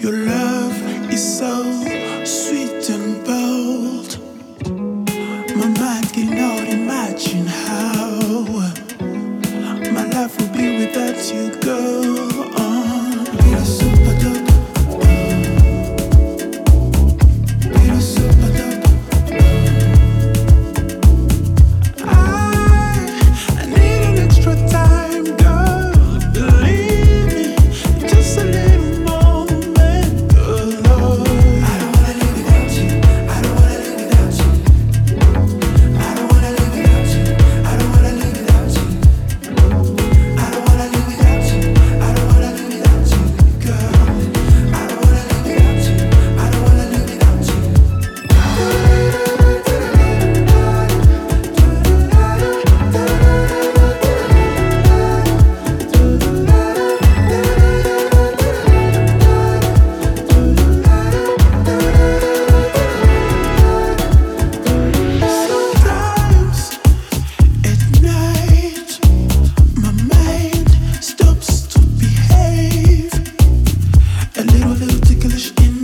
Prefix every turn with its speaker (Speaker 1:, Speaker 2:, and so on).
Speaker 1: Your love is so sweet and bold. My mind cannot imagine how my life will be without you. Go on, be a super dope. Be a super dope. I need an extra time, girl. Believe me, just a little moment, good Lord. I don't wanna live without you. I don't wanna live without you. I don't wanna live without you. I don't wanna live without you. I don't wanna live without you. I don't wanna live without you, girl. I don't wanna live without you. I don't wanna live without you. Sometimes at night, my mind stops to behave. A little ticklish in